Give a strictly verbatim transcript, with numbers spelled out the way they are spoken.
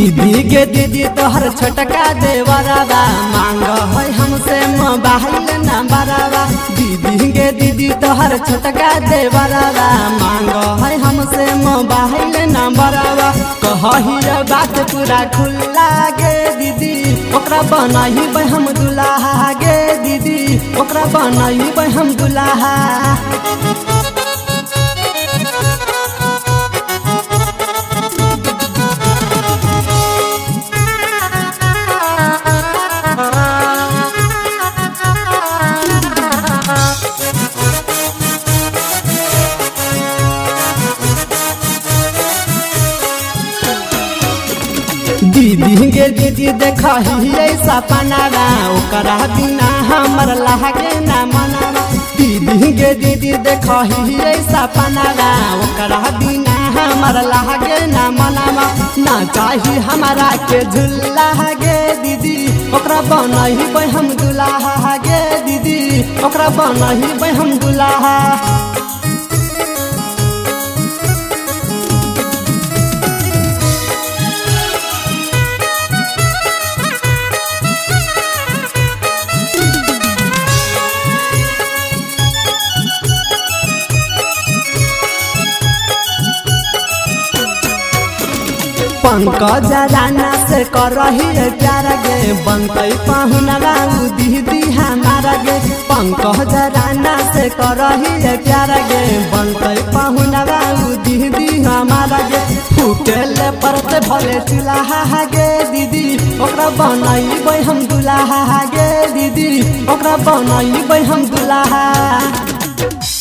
दीदी गे दीदी तोहर छोटका देवरवा मांग है हमसे मोबाइल नंबरवा। दीदी गे दीदी तोहर छोटका देवरवा मांग है हमसे मोबाइल नंबरवा। कही बात पूरा खुला गे दीदी ओकरा बनाही बे हम दुल्हा गे दीदी ओकरा बनाही बे हम दुल्हा। दीदी गे दीदी देखा ही ऐसा पनावा ओकरा बिना हमर लागे ना मनावा। दीदी गे दीदी देखा ही ऐसा पनावा ओकरा बिना हमर लागे ना मनावा। ना चाही हमारा के झूला गे दीदी ओकरा बनही बे हम दुल्हा गे दीदी ओकरा बनही बे हम दुल्हा। पंकज राना से कर रही प्यार गे बनते पाहुनवा दीदी हमारा गे। पंकज राना से कर रही प्यार गे बनते पाहुनवा दीदी हमारा गे। फूटेले परते भले चूल्हा गे दीदी ओकरा बनाई बे हम दुल्हा गे दीदी ओकरा बनाई बे हम दुल्हा।